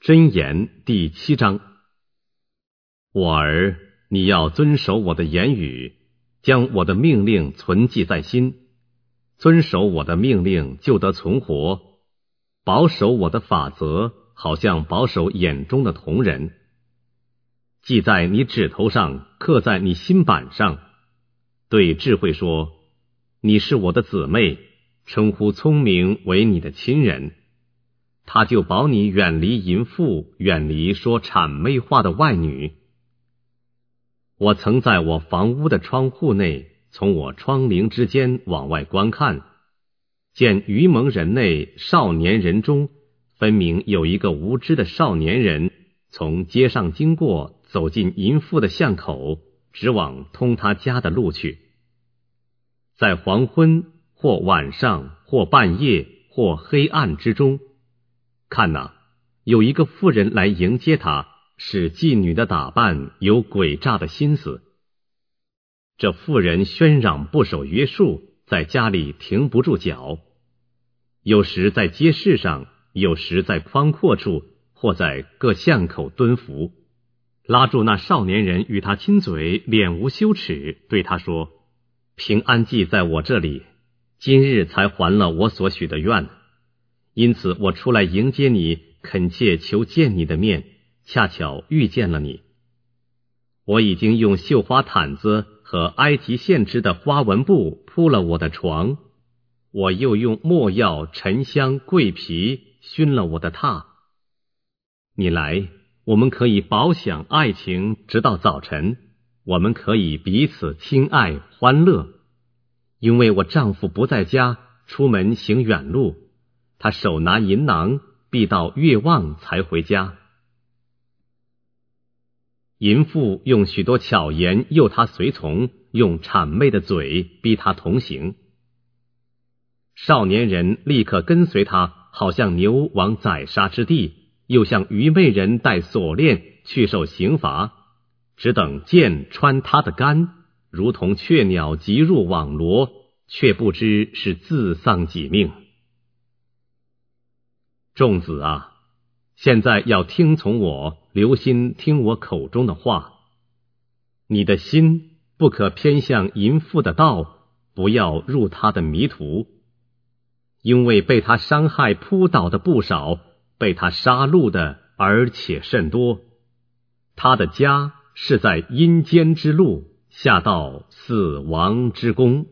箴言第7章。我儿，你要遵守我的言语，将我的命令存记在心，遵守我的命令就得存活，保守我的法则，好像保守眼中的瞳人。记在你指头上，刻在你心板上。对智慧说，你是我的姊妹，称呼聪明为你的亲人。他就保你远离淫妇，远离说谄媚话的外女。我曾在我房屋的窗户内，从我窗棂之间往外观看，见愚蒙人内少年人中，分明有一个无知的少年人，从街上经过，走进淫妇的巷口，直往通他家的路去。在黄昏或晚上或半夜或黑暗之中，看哪，有一个妇人来迎接他，使妓女的打扮，有诡诈的心思。这妇人喧嚷不守约束，在家里停不住脚，有时在街市上，有时在宽阔处，或在各巷口蹲伏，拉住那少年人与他亲嘴，脸无羞耻，对他说，平安记在我这里，今日才还了我所许的愿，因此我出来迎接你，恳切求见你的面，恰巧遇见了你。我已经用绣花毯子和埃及线织的花纹布铺了我的床，我又用没药、沉香、桂皮熏了我的榻。你来，我们可以饱享爱情直到早晨，我们可以彼此亲爱欢乐。因为我丈夫不在家，出门行远路，他手拿银囊，必到月望才回家。淫妇用许多巧言诱他随从，用谄媚的嘴逼他同行。少年人立刻跟随他，好像牛往宰杀之地，又像愚昧人带锁链去受刑罚，只等剑穿他的肝，如同雀鸟急入网罗，却不知是自丧己命。众子啊，现在要听从我，留心听我口中的话。你的心不可偏向淫妇的道，不要入他的迷途。因为被他伤害扑倒的不少，被他杀戮的而且甚多。他的家是在阴间之路，下到死亡之宫。